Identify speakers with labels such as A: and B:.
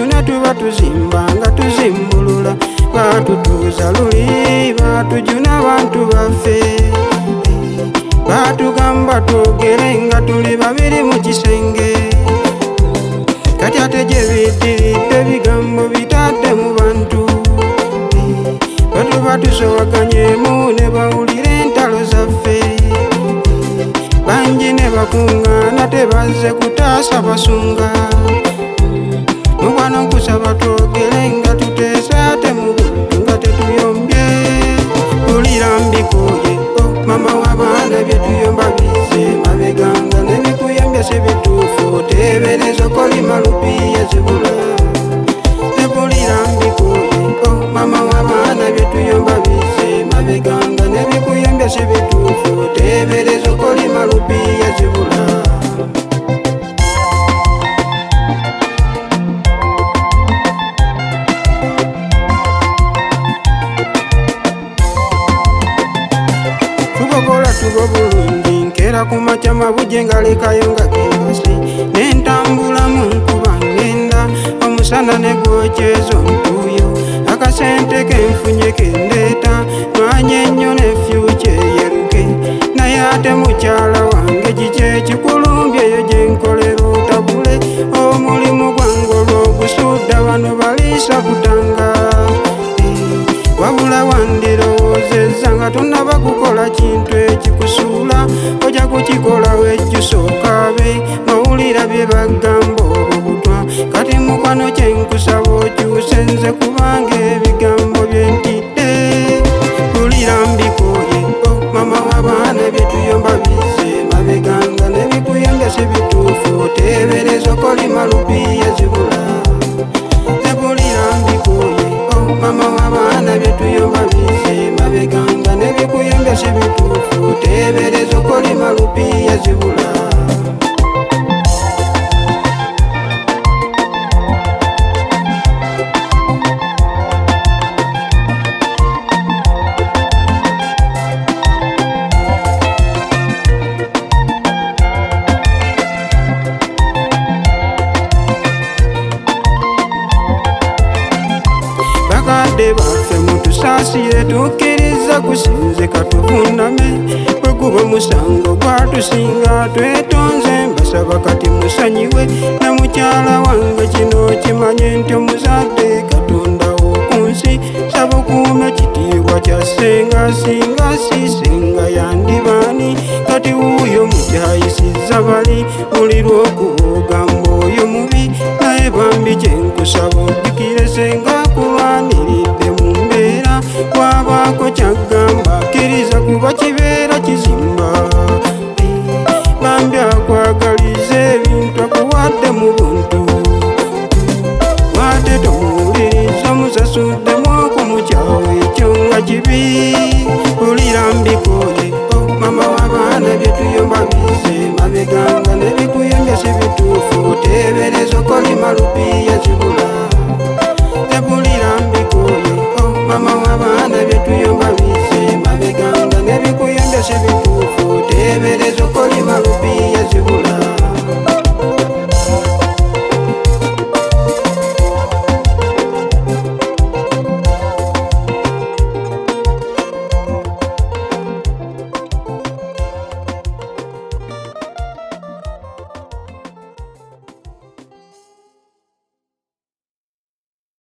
A: byonna tuba tuzimba nga tuzimbulula batutuuza luli batujuna abantu baffe batugamba twogere nga tuli babiri mu kisenge kati ate gye biddiridde bigambo bitadde mu bantu batuba tusobaganyemu ne bawulira entalo zaffe bangi ne bakuŋŋaana tebazze kutaasa basunga mukwano nkusaba twogere nga tuteesa ate mu buntu nga tetuyombye ulira mbikoye mama w'abaana bye tuyomba bizze mabeganga n'ebikuyembye si bituufu teebereza kolima lupiya zibula nebulira mbikoye mama w'abaana bye tuyomba bizze mabeganga n'ebikuyembye si bituufu teebereza kolima lupiya zibula tubo bulungi nkera ku makya mabuje ngalekayo nga gebasi nentambula mu nkuba ngenda omusana ne gwokyezo ntuuyo akasente kenfunye kendeeta nwanye ennyo ne fyuca eyeruke naye ate mukyala wange kiki ekikulumbyeyo gye nkolera otabule omulimu gwange olw'ogusudda bano baliisa kutanga wabula wandirowoozezza nga tonnaba kukola kintu ekikusuula ojja kukikola wejjusookabe ng'owulira bye bagamba obubutwa kati mukwano kye nkusaba okyuse nze kubanga ebigambo bye ntidde wulira mbikoye mama w'abaana bye tuyomba bizze mabeganga n'ebikuyembya si bituufu teebereza kolima lupiya zibula nebulira mbikoye mama w'abaana bye tuyomba bizze mabeganga n'ebikuyembya si bituufu teebereza kolima lupiya zibula bakadde baffe mutusaasire tukkiriza kusinzika tuvuname bwe guba musango gwatusinga twetonze mbasaba kati musanyiwe ne mukyala wange kino kimanye nti omuzadde katonda w'oku nsi saba okuuma kitiibwa kya ssenga singa si ssenga yandibaani kati wuuyo mukyayisizza bali buli lw'okuba ogamba oyo mubi naye bambi kye nkusaba ojjukire senga kulwaniridde mu mbeera kwabaako kyaggamba kkiriza kuba kibeera kizimba bambi akwagaliza ebintu akuwadde mu buntu wate tomuwuliriza omusasulddemu okumukyawe ekyo nga kibi wulira mbikoye mama w'abaana bye tuyomba bizze mabeganga n'ebikuyembya si bituufu teebereza kolima lupiya zibula